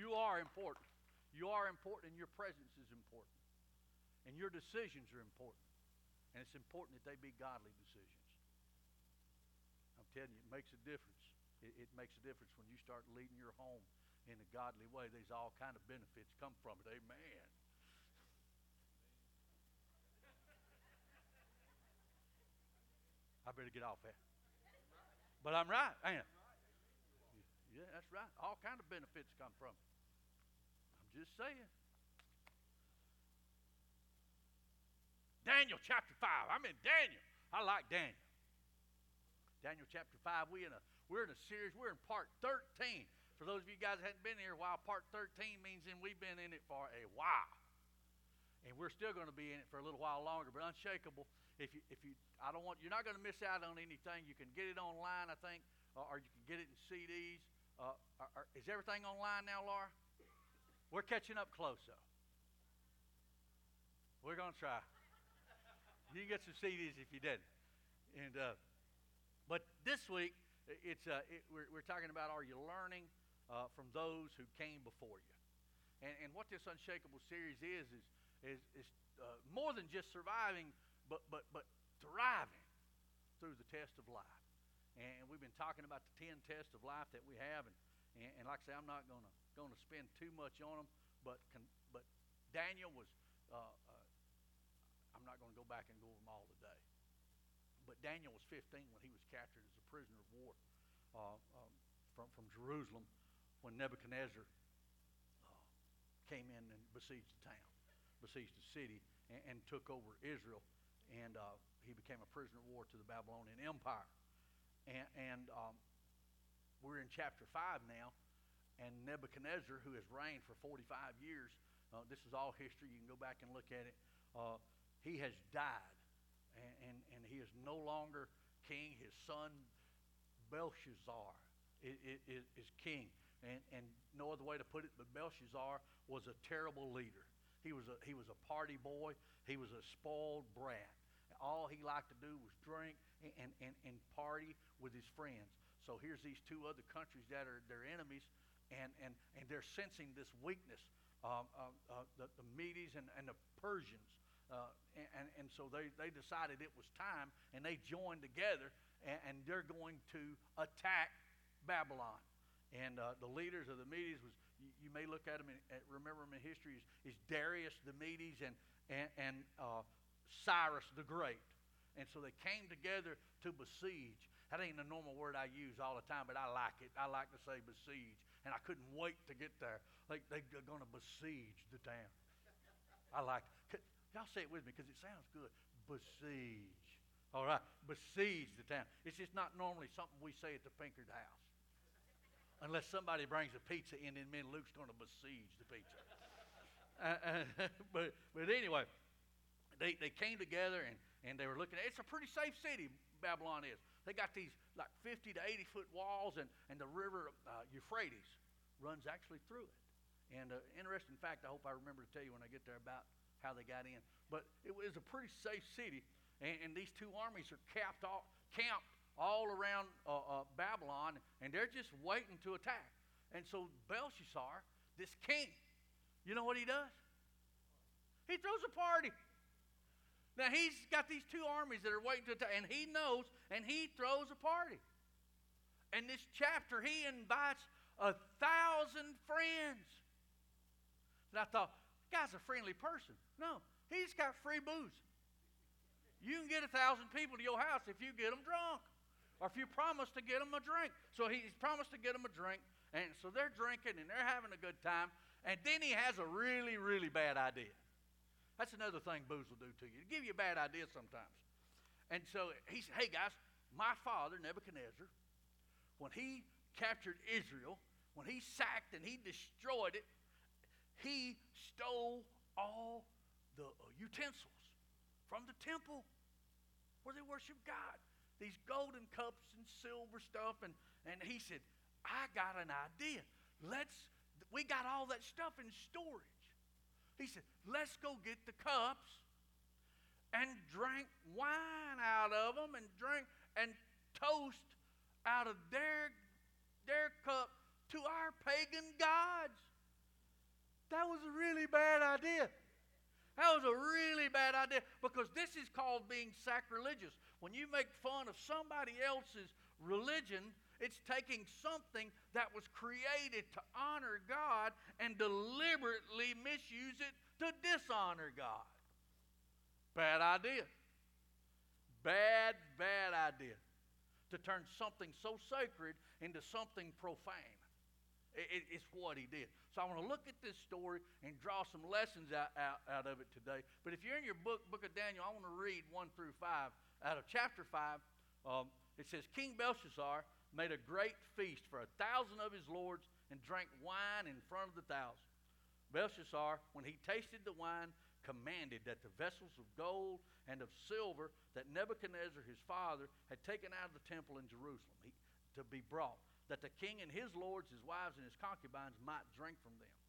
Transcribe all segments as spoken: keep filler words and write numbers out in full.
You are important. You are important, and your presence is important. And your decisions are important. And it's important that they be godly decisions. I'm telling you, it makes a difference. It, it makes a difference when you start leading your home in a godly way. There's all kind of benefits come from it. Amen. I better get off that. But I'm right, ain't I? Yeah, that's right. All kind of benefits come from it. I'm just saying. Daniel chapter five. I'm in Daniel. I like Daniel. Daniel chapter five. We in a we're in a series. We're in part thirteen. For those of you guys that hadn't been here a while, part thirteen means then we've been in it for a while. And we're still going to be in it for a little while longer. But Unshakable, if you if you I don't want you're not going to miss out on anything. You can get it online, I think, or, or you can get it in C Ds. Uh, or, or, is everything online now, Laura? We're catching up close, though. We're going to try. You can get some C Ds if you didn't. And uh, but this week it's uh, it, we're, we're talking about, are you learning uh, from those who came before you? And, and what this Unshakable series is is is, is uh, more than just surviving, but but but thriving through the test of life. And we've been talking about the ten tests of life that we have, and and, and like I say, I'm not gonna gonna spend too much on them, but con, but Daniel was. Uh, uh, I'm not going to go back and go over them all today. But Daniel was fifteen when he was captured as a prisoner of war uh, um, from, from Jerusalem when Nebuchadnezzar uh, came in and besieged the town, besieged the city, and, and took over Israel. And uh, he became a prisoner of war to the Babylonian Empire. And, and um, we're in chapter five now, and Nebuchadnezzar, who has reigned for forty-five years, uh, this is all history. You can go back and look at it. Uh, He has died, and, and, and he is no longer king. His son, Belshazzar, is, is, is king. And, and no other way to put it, but Belshazzar was a terrible leader. He was a, he was a party boy. He was a spoiled brat. All he liked to do was drink and, and, and party with his friends. So here's these two other countries that are their enemies, and, and, and they're sensing this weakness. Um, uh, uh, the, the Medes and, and the Persians. Uh, and, and so they, they decided it was time, and they joined together, and, and they're going to attack Babylon. And uh, the leaders of the Medes was, you, you may look at them and remember them in history, is, is Darius the Medes and, and, and uh, Cyrus the Great. And so they came together to besiege. That ain't a normal word I use all the time, but I like it. I like to say besiege. And I couldn't wait to get there. Like they're going to besiege the town. I like it. Y'all say it with me because it sounds good. Besiege. All right. Besiege the town. It's just not normally something we say at the Pinkard house. Unless somebody brings a pizza in, and me and Luke's going to besiege the pizza. uh, uh, but but anyway, they, they came together, and, and they were looking at it. It's a pretty safe city, Babylon is. They got these like fifty to eighty foot walls, and, and the river uh, Euphrates runs actually through it. And uh, interesting fact, I hope I remember to tell you when I get there about how they got in. But it was a pretty safe city, and, and these two armies are camped all, camped all around uh, uh, Babylon, and they're just waiting to attack. And so Belshazzar, this king, you know what he does? He throws a party. Now he's got these two armies that are waiting to attack, and he knows, and he throws a party. And this chapter, he invites a thousand friends. And I thought, guy's a friendly person. No, he's got free booze. You can get a thousand people to your house if you get them drunk, or if you promise to get them a drink. So he's promised to get them a drink, and so they're drinking and they're having a good time. And then he has a really, really bad idea. That's another thing booze will do to you. It'll give you a bad idea sometimes. And so he said, hey guys, my father, Nebuchadnezzar, when he captured Israel, when he sacked and he destroyed it, he stole all the utensils from the temple where they worship God. These golden cups and silver stuff. And, and he said, I got an idea. Let's, we got all that stuff in storage. He said, let's go get the cups and drink wine out of them and drink and toast out of their, their cup to our pagan gods. That was a really bad idea. That was a really bad idea because this is called being sacrilegious. When you make fun of somebody else's religion, it's taking something that was created to honor God and deliberately misuse it to dishonor God. Bad idea. Bad, bad idea. To turn something so sacred into something profane. It, it's what he did. So I want to look at this story and draw some lessons out, out, out of it today. But if you're in your book, Book of Daniel, I want to read one through five. Out of chapter five, um, it says, King Belshazzar made a great feast for a thousand of his lords and drank wine in front of the thousand. Belshazzar, when he tasted the wine, commanded that the vessels of gold and of silver that Nebuchadnezzar his father had taken out of the temple in Jerusalem he, to be brought, that the king and his lords, his wives, and his concubines might drink from them.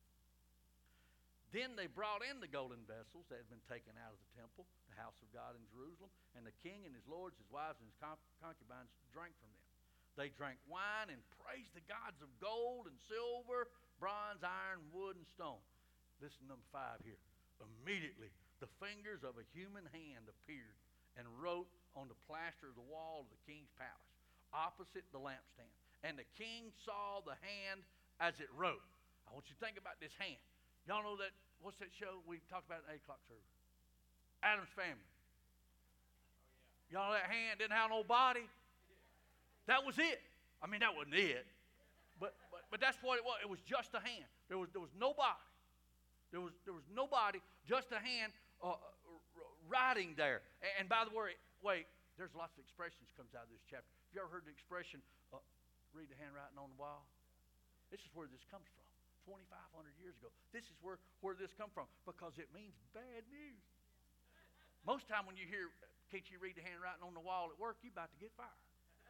Then they brought in the golden vessels that had been taken out of the temple, the house of God in Jerusalem, and the king and his lords, his wives, and his concubines drank from them. They drank wine and praised the gods of gold and silver, bronze, iron, wood, and stone. Listen to number five here. Immediately, the fingers of a human hand appeared and wrote on the plaster of the wall of the king's palace, opposite the lampstand. And the king saw the hand as it wrote. I want you to think about this hand. Y'all know that, what's that show we talked about in eight o'clock service? Addams Family. Y'all know that hand didn't have no body? That was it. I mean, that wasn't it. But, but, but that's what it was. It was just a hand. There was, there was no body. There was, there was nobody, just a hand uh, writing there. And, and by the way, wait, there's lots of expressions comes out of this chapter. Have you ever heard the expression, uh, read the handwriting on the wall? This is where this comes from. twenty-five hundred years ago. This is where, where this comes from because it means bad news. Most time when you hear, can't you read the handwriting on the wall at work, you're about to get fired.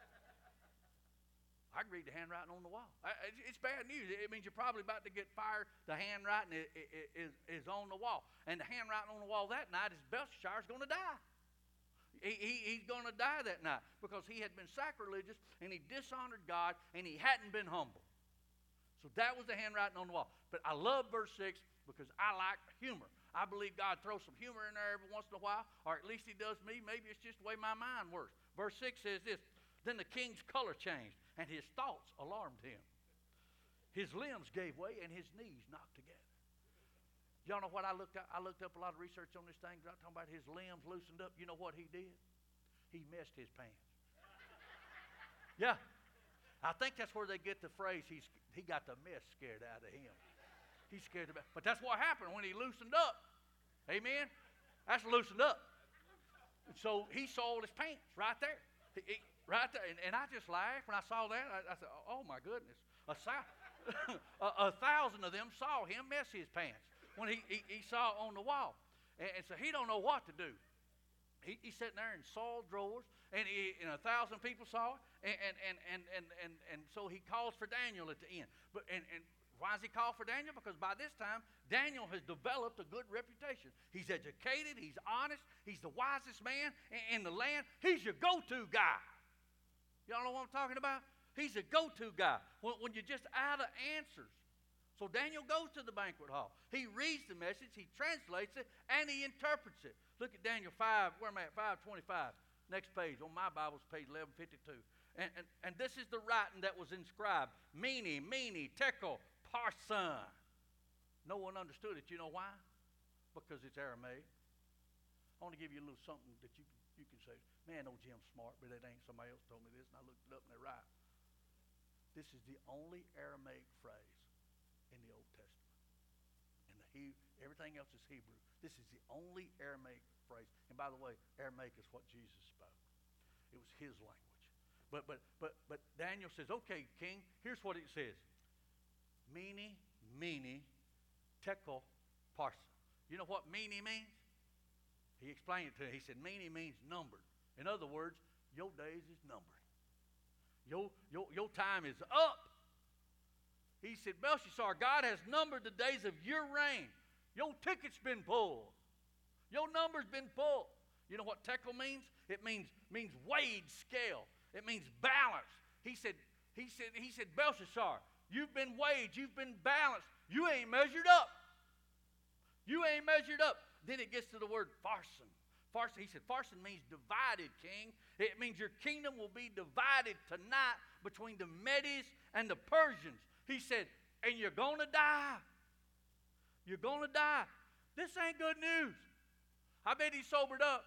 I can read the handwriting on the wall. It's bad news. It means you're probably about to get fired. The handwriting is, is on the wall. And the handwriting on the wall that night is Belshazzar's going to die. He, he, he's going to die that night because he had been sacrilegious and he dishonored God and he hadn't been humble. So that was the handwriting on the wall. But I love verse six because I like humor. I believe God throws some humor in there every once in a while, or at least he does me. Maybe it's just the way my mind works. Verse six says this, then the king's color changed and his thoughts alarmed him. His limbs gave way and his knees knocked together. Y'all know what I looked up? I looked up a lot of research on this thing. I'm talking about his limbs loosened up. You know what he did? He messed his pants. Yeah. I think that's where they get the phrase, he's, he got the mess scared out of him. He's scared about, but that's what happened when he loosened up. Amen? That's loosened up. And so he soiled his pants right there. He, he, right there. And, and I just laughed when I saw that. I, I said, oh my goodness. A, a, a thousand of them saw him mess his pants when he, he, he saw it on the wall. And, and so he don't know what to do. He, he's sitting there in soiled drawers, and, he, and a thousand people saw it, and, and, and, and, and, and, and so he calls for Daniel at the end. But and, and why does he call for Daniel? Because by this time, Daniel has developed a good reputation. He's educated, he's honest, he's the wisest man in, in the land. He's your go-to guy. Y'all know what I'm talking about? He's a go-to guy when, when you're just out of answers. So Daniel goes to the banquet hall. He reads the message, he translates it, and he interprets it. Look at Daniel five, where am I at? five twenty-five. Next page. On my Bible's page eleven fifty-two. And, and, and this is the writing that was inscribed. Mene, mene, tekel, parsin. No one understood it. You know why? Because it's Aramaic. I want to give you a little something that you, you can say, man, no Jim's smart, but it ain't. Somebody else told me this, and I looked it up, and they're right. This is the only Aramaic phrase in the Old Testament. And the he, everything else is Hebrew. This is the only Aramaic phrase. And by the way, Aramaic is what Jesus spoke. It was his language. But but but but Daniel says, okay, king, here's what it says. Mene, mene, tekel, parsin. You know what mene means? He explained it to him. He said, mene means numbered. In other words, your days is numbered. Your, your, your time is up. He said, Belshazzar, God has numbered the days of your reign. Your ticket's been pulled. Your number's been pulled. You know what tekel means? It means, means weighed scale. It means balance. He said, he said, he said, Belshazzar, you've been weighed, you've been balanced. You ain't measured up. You ain't measured up. Then it gets to the word farson. Farson, he said, farson means divided, king. It means your kingdom will be divided tonight between the Medes and the Persians. He said, and you're going to die. You're going to die. This ain't good news. I bet he sobered up.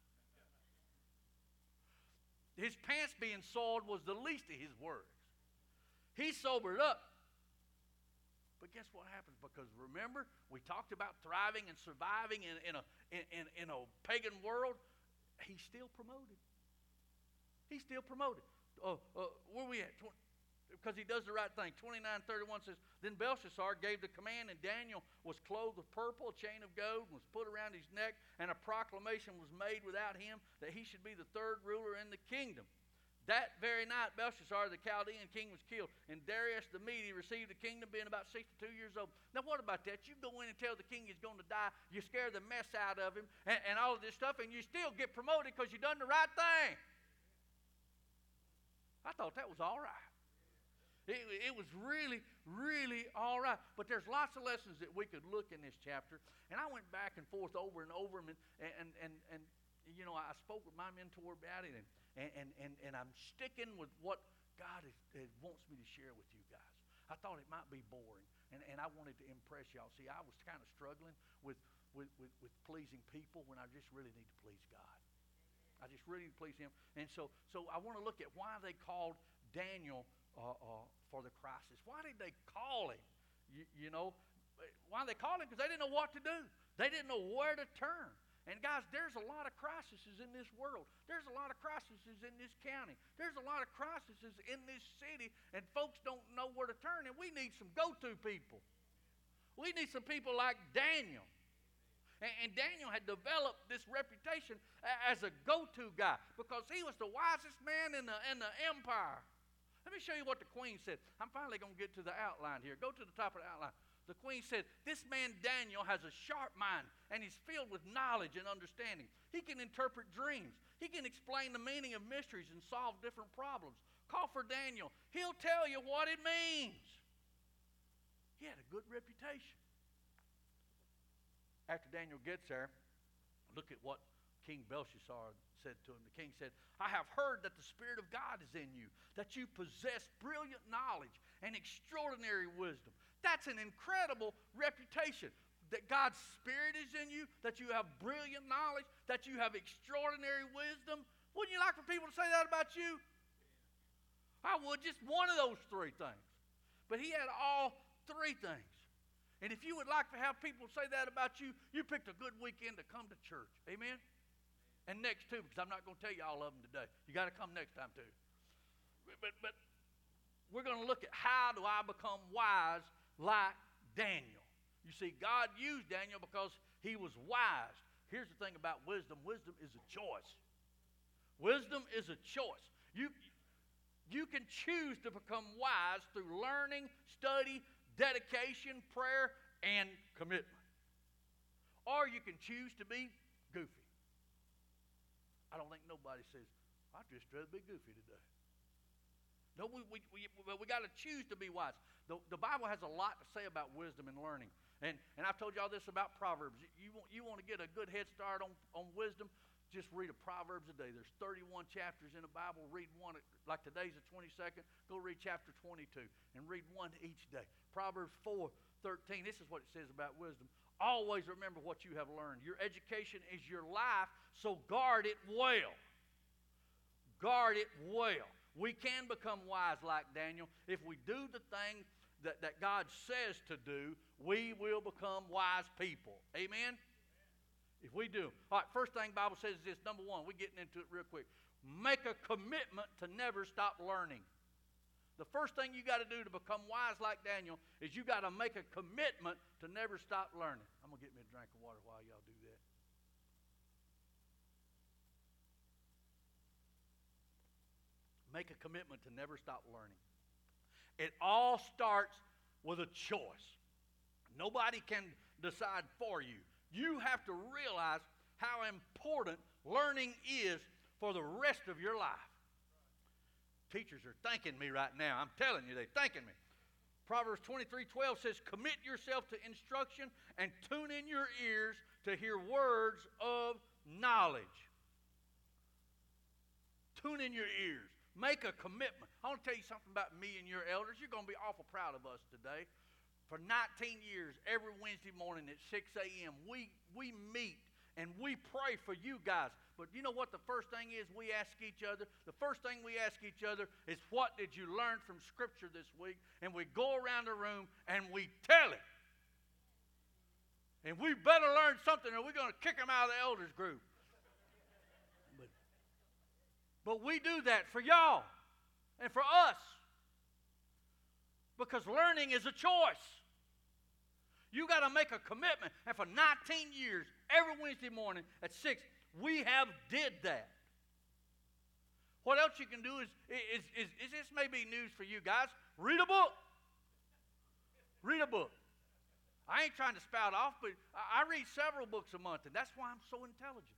His pants being soiled was the least of his worries. He sobered up. But guess what happens? Because remember, we talked about thriving and surviving in, in, a, in, in a pagan world. He's still promoted. He's still promoted. Uh, uh, where are we at? Because he does the right thing. twenty-nine thirty-one says, Then Belshazzar gave the command, and Daniel was clothed with purple, a chain of gold was put around his neck, and a proclamation was made without him that he should be the third ruler in the kingdom. That very night, Belshazzar, the Chaldean king, was killed, and Darius the Mede received the kingdom, being about sixty-two years old. Now, what about that? You go in and tell the king he's going to die, you scare the mess out of him, and, and all of this stuff, and you still get promoted because you done the right thing. I thought that was all right. It, it was really, really all right. But there's lots of lessons that we could look in this chapter, and I went back and forth over and over, and and and, and you know, I spoke with my mentor about it, and And, and, and, and I'm sticking with what God is, is, wants me to share with you guys. I thought it might be boring, and, and I wanted to impress y'all. See, I was kind of struggling with, with, with, with pleasing people when I just really need to please God. I just really need to please Him. And so, so I want to look at why they called Daniel uh, uh, for the crisis. Why did they call him? You, you know, why did they call him? Because they didn't know what to do. They didn't know where to turn. And guys, there's a lot of crises in this world. There's a lot of crises in this county. There's a lot of crises in this city, and folks don't know where to turn, and we need some go-to people. We need some people like Daniel. And, and Daniel had developed this reputation as a go-to guy because he was the wisest man in the, in the empire. Let me show you what the queen said. I'm finally going to get to the outline here. Go to the top of the outline. The queen said, this man Daniel has a sharp mind, and he's filled with knowledge and understanding. He can interpret dreams. He can explain the meaning of mysteries and solve different problems. Call for Daniel. He'll tell you what it means. He had a good reputation. After Daniel gets there, look at what King Belshazzar said to him. The king said, I have heard that the Spirit of God is in you, that you possess brilliant knowledge and extraordinary wisdom. That's an incredible reputation, that God's Spirit is in you, that you have brilliant knowledge, that you have extraordinary wisdom. Wouldn't you like for people to say that about you? I would, just one of those three things. But he had all three things. And if you would like to have people say that about you, you picked a good weekend to come to church. Amen? And next too, because I'm not going to tell you all of them today. You got to come next time too. But, but we're going to look at how do I become wise like Daniel. You see, God used Daniel because he was wise. Here's the thing about wisdom. Wisdom is a choice. Wisdom is a choice. You, you can choose to become wise through learning, study, dedication, prayer, and commitment. Or you can choose to be goofy. I don't think nobody says, I'd just rather be goofy today. No, we, we, we, we got to choose to be wise. The, the Bible has a lot to say about wisdom and learning. And, and I've told you all this about Proverbs. You, want, you want to get a good head start on, on wisdom, just read a Proverbs a day. There's thirty-one chapters in the Bible. Read one, like today's the twenty-second. Go read chapter twenty-two and read one each day. Proverbs four thirteen, this is what it says about wisdom. Always remember what you have learned. Your education is your life, so guard it well. Guard it well. We can become wise like Daniel. If we do the thing that, that God says to do, we will become wise people. Amen? If we do. All right, first thing the Bible says is this. Number one, we're getting into it real quick. Make a commitment to never stop learning. The first thing you got to do to become wise like Daniel is you got to make a commitment to never stop learning. I'm going to get me a drink of water while y'all do that. Make a commitment to never stop learning. It all starts with a choice. Nobody can decide for you. You have to realize how important learning is for the rest of your life. Teachers are thanking me right now. I'm telling you, they're thanking me. Proverbs twenty-three twelve says, commit yourself to instruction and tune in your ears to hear words of knowledge. Tune in your ears. Make a commitment. I want to tell you something about me and your elders. You're going to be awful proud of us today. For nineteen years, every Wednesday morning at six a.m., we, we meet and we pray for you guys. But you know what the first thing is we ask each other? The first thing we ask each other is, what did you learn from Scripture this week? And we go around the room and we tell it. And we better learn something or we're going to kick them out of the elders group. But, but we do that for y'all and for us. Because learning is a choice. You got to make a commitment. And for nineteen years, every Wednesday morning at six, we have did that. What else you can do is, is, is, is this may be news for you guys. Read a book. Read a book. I ain't trying to spout off, but I read several books a month, and that's why I'm so intelligent.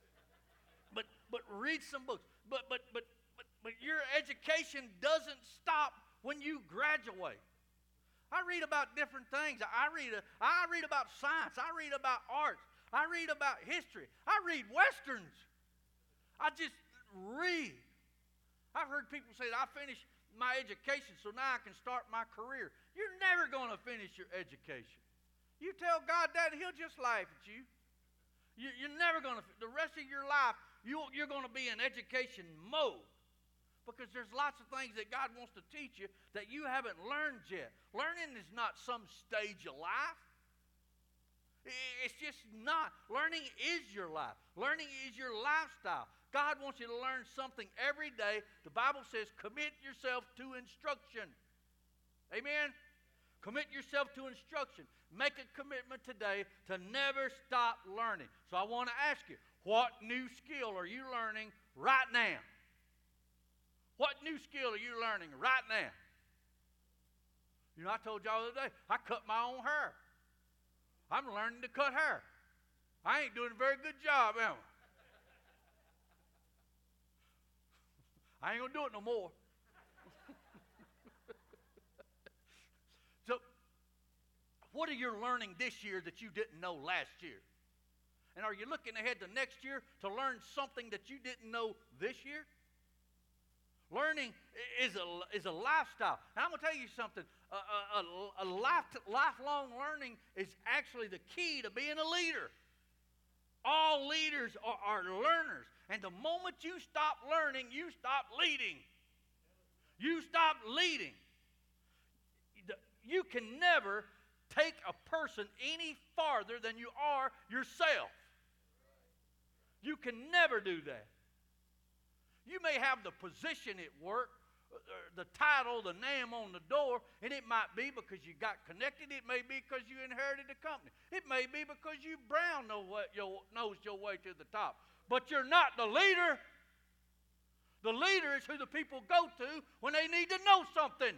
But but read some books. But but but but but your education doesn't stop when you graduate. I read about different things. I read a, I read about science. I read about arts. I read about history. I read Westerns. I just read. I've heard people say, I finished my education, so now I can start my career. You're never going to finish your education. You tell God that, He'll just laugh at you. you you're never going to, the rest of your life, you, you're going to be in education mode. Because there's lots of things that God wants to teach you that you haven't learned yet. Learning is not some stage of life. It's just not. Learning is your life. Learning is your lifestyle. God wants you to learn something every day. The Bible says, commit yourself to instruction. Amen? Commit yourself to instruction. Make a commitment today to never stop learning. So I want to ask you, what new skill are you learning right now? What new skill are you learning right now? You know, I told y'all the other day, I cut my own hair. I'm learning to cut hair. I ain't doing a very good job, am I? I ain't going to do it no more. So, what are you learning this year that you didn't know last year? And are you looking ahead to next year to learn something that you didn't know this year? Learning is a, is a lifestyle. And I'm going to tell you something. A, a, a life, lifelong learning is actually the key to being a leader. All leaders are, are learners. And the moment you stop learning, you stop leading. You stop leading. You can never take a person any farther than you are yourself. You can never do that. You may have the position at work, the title, the name on the door, and it might be because you got connected. It may be because you inherited the company. It may be because you brown know what your, knows your way to the top. But you're not the leader. The leader is who the people go to when they need to know something.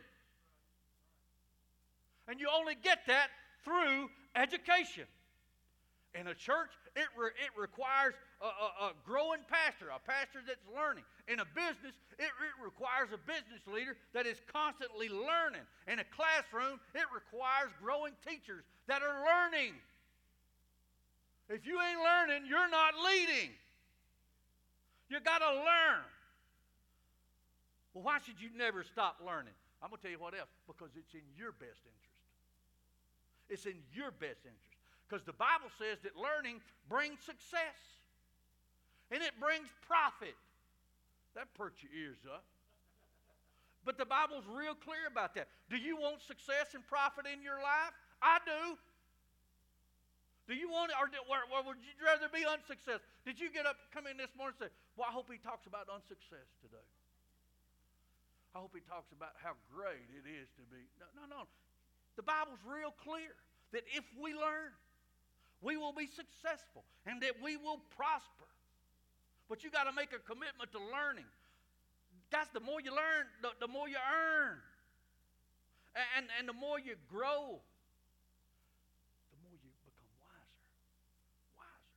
And you only get that through education. In a church, it, re, it requires a, a, a growing pastor, a pastor that's learning. In a business, it, it requires a business leader that is constantly learning. In a classroom, it requires growing teachers that are learning. If you ain't learning, you're not leading. You got to learn. Well, why should you never stop learning? I'm going to tell you what else. Because it's in your best interest. It's in your best interest. Because the Bible says that learning brings success. And it brings profit. That perks your ears up. But the Bible's real clear about that. Do you want success and profit in your life? I do. Do you want it, or, or, or would you rather be unsuccessful? Did you get up, come in this morning and say, well, I hope he talks about unsuccess today. I hope he talks about how great it is to be. No, no, no. The Bible's real clear that if we learn, we will be successful and that we will prosper. But you got to make a commitment to learning. Guys, the more you learn, the, the more you earn. And, and the more you grow, the more you become wiser. Wiser.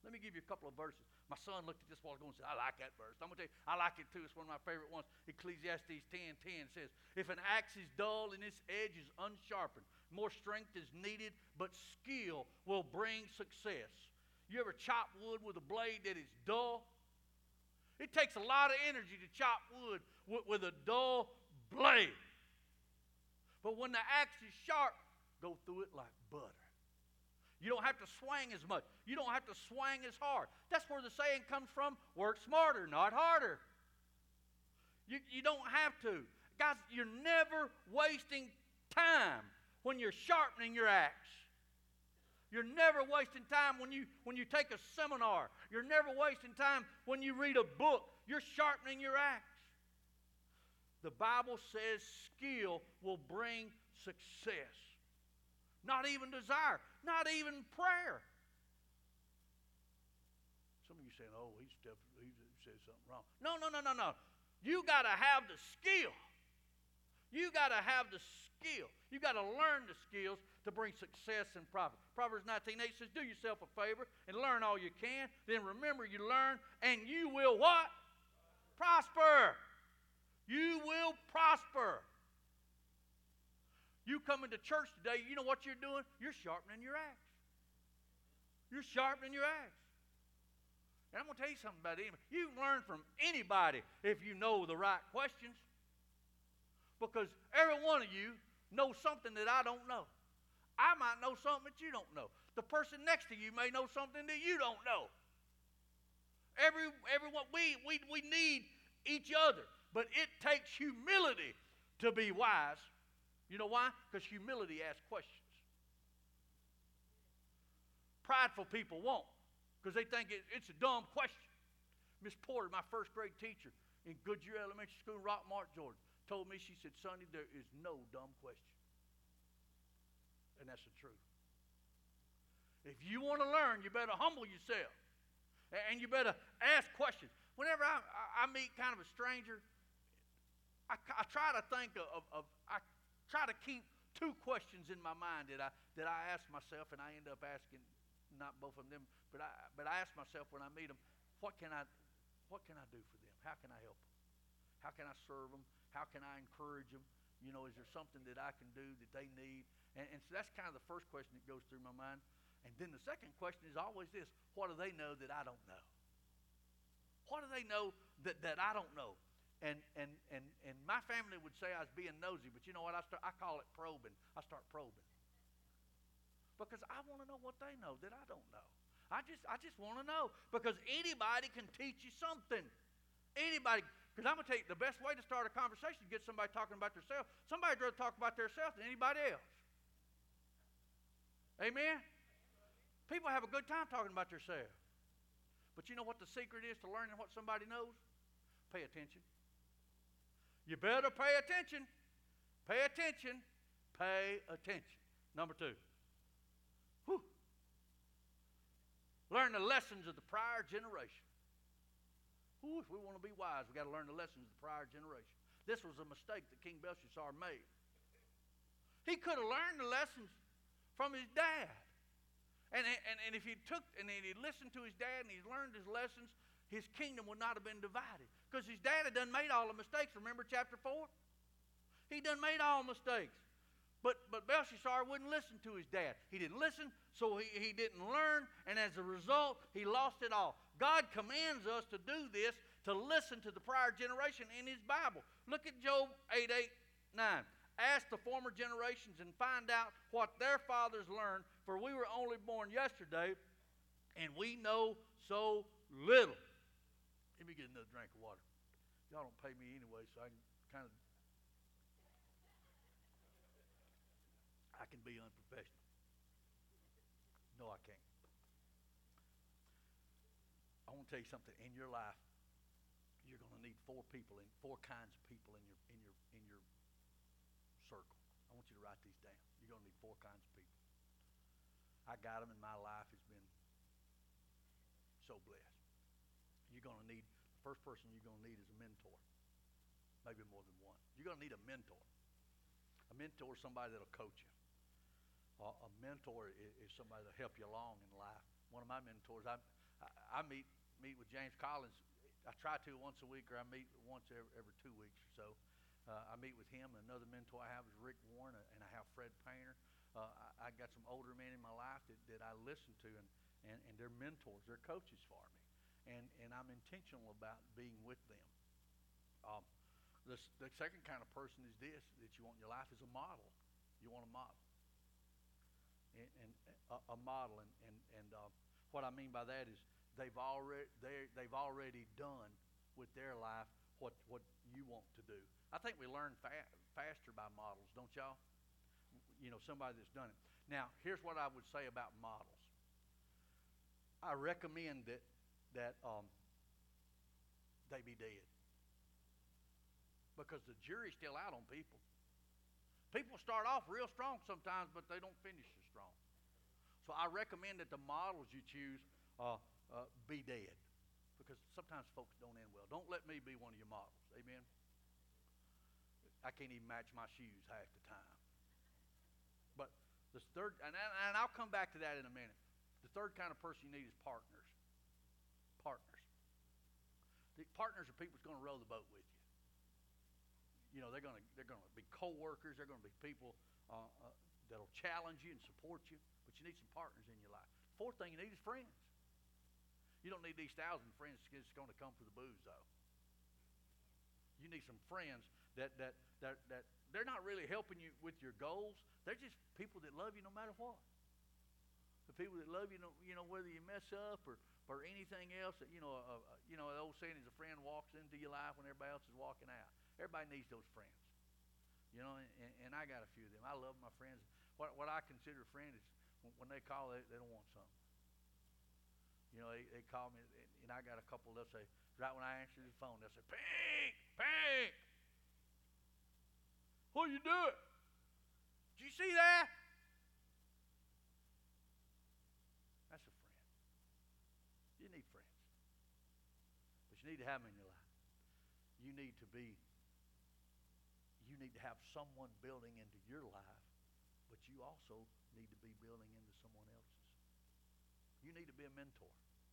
Let me give you a couple of verses. My son looked at this while ago and said, I like that verse. I'm going to tell you, I like it too. It's one of my favorite ones. Ecclesiastes ten ten says, if an axe is dull and its edge is unsharpened, more strength is needed, but skill will bring success. You ever chop wood with a blade that is dull? It takes a lot of energy to chop wood with, with a dull blade. But when the axe is sharp, go through it like butter. You don't have to swing as much. You don't have to swing as hard. That's where the saying comes from, work smarter, not harder. You, you don't have to. Guys, you're never wasting time when you're sharpening your axe. You're never wasting time when you, when you take a seminar. You're never wasting time when you read a book. You're sharpening your axe. The Bible says skill will bring success. Not even desire. Not even prayer. Some of you saying, oh, he's definitely, he said something wrong. No, no, no, no, no. You got to have the skill. You got to have the skill. You got to learn the skills to bring success and profit. Proverbs nineteen eight says, do yourself a favor and learn all you can. Then remember you learn and you will what? Prosper. You will prosper. You come into church today, you know what you're doing? You're sharpening your axe. You're sharpening your axe. And I'm going to tell you something about it. You can learn from anybody if you know the right questions. Because every one of you knows something that I don't know. I might know something that you don't know. The person next to you may know something that you don't know. Every, everyone, we, we, we need each other. But it takes humility to be wise. You know why? Because humility asks questions. Prideful people won't, because they think it, it's a dumb question. Miss Porter, my first grade teacher in Goodyear Elementary School in Rockmart, Georgia, told me, she said, Sonny, there is no dumb question. And that's the truth. If you want to learn, you better humble yourself. And you better ask questions. Whenever I, I, I meet kind of a stranger, I, I try to think of, of, of I try to keep two questions in my mind that I that I ask myself, and I end up asking not both of them, but I but I ask myself when I meet them, what can I what can I do for them? How can I help them? How can I serve them? How can I encourage them? You know, is there something that I can do that they need? And, and so that's kind of the first question that goes through my mind. And then the second question is always this: what do they know that I don't know? What do they know that, that I don't know? And, and and and my family would say I was being nosy, but you know what? I start I call it probing. I start probing. Because I want to know what they know that I don't know. I just I just want to know. Because anybody can teach you something. Anybody. Because I'm going to tell you, the best way to start a conversation is to get somebody talking about themselves. Somebody'd rather talk about themselves than anybody else. Amen? People have a good time talking about themselves. But you know what the secret is to learning what somebody knows? Pay attention. You better pay attention. Pay attention. Pay attention. Number two. Whew. Learn the lessons of the prior generation. Ooh, if we want to be wise, we've got to learn the lessons of the prior generation. This was a mistake that King Belshazzar made. He could have learned the lessons from his dad. And, and, and if he took and he listened to his dad and he learned his lessons, his kingdom would not have been divided. Because his dad had done made all the mistakes. Remember chapter four? He done made all mistakes. But, but Belshazzar wouldn't listen to his dad. He didn't listen, so he, he didn't learn, and as a result, he lost it all. God commands us to do this, to listen to the prior generation in his Bible. Look at Job eight, eight, nine. Ask the former generations and find out what their fathers learned, for we were only born yesterday, and we know so little. Let me get another drink of water. Y'all don't pay me anyway, so I can kind of I can be unprofessional. No, I can't. I want to tell you something. In your life, you're going to need four people, in four kinds of people in your in your in your circle. I want you to write these down. You're going to need four kinds of people. I got them in my life. Has been so blessed. You're going to need, the first person you're going to need is a mentor. Maybe more than one. You're going to need a mentor. A mentor is somebody that'll coach you. Uh, a mentor is, is somebody that'll help you along in life. One of my mentors, I I, I meet meet with James Collins. I try to once a week, or I meet once every, every two weeks or so. Uh, I meet with him. And another mentor I have is Rick Warren, uh, and I have Fred Painter. Uh, I, I got some older men in my life that, that I listen to, and, and, and they're mentors, they're coaches for me. And, and I'm intentional about being with them. Um, the, the second kind of person is this, that you want in your life is a model. You want a model. And, and a, a model. And, and, and uh, what I mean by that is they've already, they've already done with their life what, what you want to do. I think we learn fa- faster by models, don't y'all? You know, somebody that's done it. Now, here's what I would say about models. I recommend that that um, they be dead, because the jury's still out on people. People start off real strong sometimes, but they don't finish as strong. So I recommend that the models you choose uh, uh, be dead, because sometimes folks don't end well. Don't let me be one of your models. Amen. I can't even match my shoes half the time. But the third, and, and I'll come back to that in a minute. The third kind of person you need is partners. Partners. The partners are people who's going to row the boat with you. You know, they're going to they're going to be co-workers. They're going to be people uh, uh, that'll challenge you and support you. But you need some partners in your life. Fourth thing you need is friends. You don't need these thousand friends that's going to come for the booze, though. You need some friends that that that that they're not really helping you with your goals. They're just people that love you no matter what. The people that love you, know, you know, whether you mess up or, or anything else. That, you know, uh, uh, you know, the old saying is a friend walks into your life when everybody else is walking out. Everybody needs those friends. You know, and, and I got a few of them. I love my friends. What what I consider a friend is when they call, they, they don't want something. You know, they, they call me, and I got a couple. They'll say, right when I answer the phone, they'll say, "Pink, Pink, what you doing? Did you see that?" That's a friend. You need friends. But you need to have them in your life. You need to be, you need to have someone building into your life, but you also need to be building into someone else's. You need to be a mentor.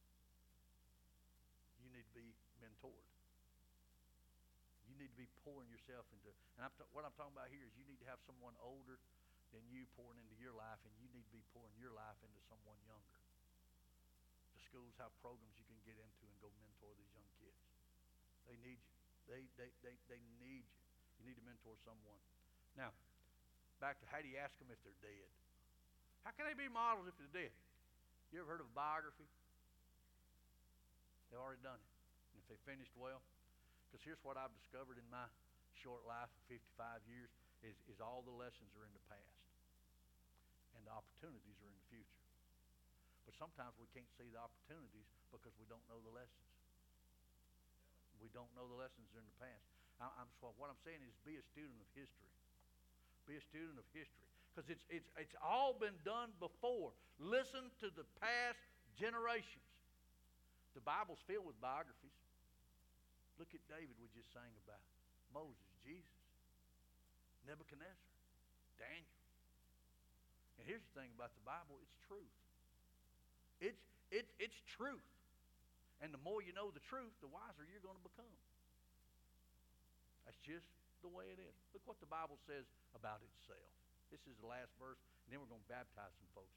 You need to be mentored. You need to be pouring yourself into, and I'm t- what I'm talking about here is you need to have someone older than you pouring into your life, and you need to be pouring your life into someone younger. The schools have programs you can get into and go mentor these young kids. They need you. They, they, they, they need you. You need to mentor someone. Now, back to how do you ask them if they're dead? How can they be models if they're dead? You ever heard of a biography? They've already done it. And if they finished well, because here's what I've discovered in my short life of fifty-five years is, is all the lessons are in the past. And the opportunities are in the future. But sometimes we can't see the opportunities because we don't know the lessons. We don't know the lessons that are in the past. I, I'm, so what I'm saying is be a student of history. Be a student of history. Because it's, it's, it's all been done before. Listen to the past generations. The Bible's filled with biographies. Look at David we just sang about. Moses, Jesus, Nebuchadnezzar, Daniel. And here's the thing about the Bible, it's truth. It's, it's, it's truth. And the more you know the truth, the wiser you're going to become. That's just the way it is. Look what the Bible says about itself. This is the last verse, and then we're going to baptize some folks.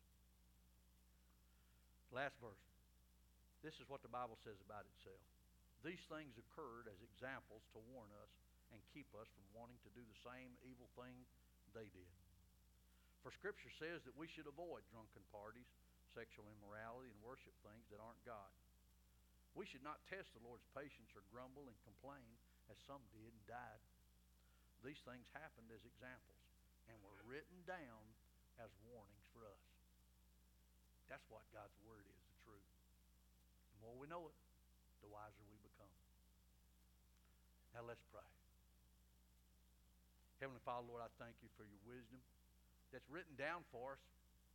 Last verse. This is what the Bible says about itself. These things occurred as examples to warn us and keep us from wanting to do the same evil thing they did. For Scripture says that we should avoid drunken parties, sexual immorality, and worship things that aren't God. We should not test the Lord's patience or grumble and complain as some did and died. These things happened as examples and were written down as warnings for us. That's what God's Word is, the truth. The more we know it, the wiser we become. Now let's pray. Heavenly Father, Lord, I thank you for your wisdom that's written down for us.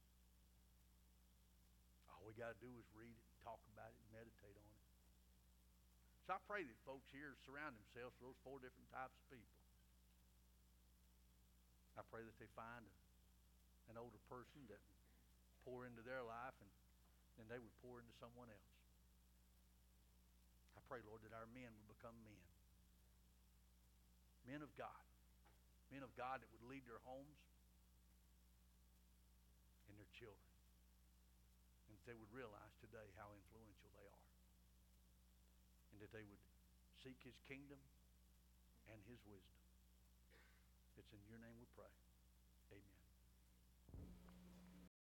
All we got to do is read it, talk about it, and meditate on it. So I pray that folks here surround themselves with those four different types of people. I pray that they find an older person that pour into their life, and then they would pour into someone else. pray, Lord, that our men would become men. Men of God. Men of God that would lead their homes and their children. And that they would realize today how influential they are. And that they would seek His kingdom and His wisdom. It's in your name we pray. Amen.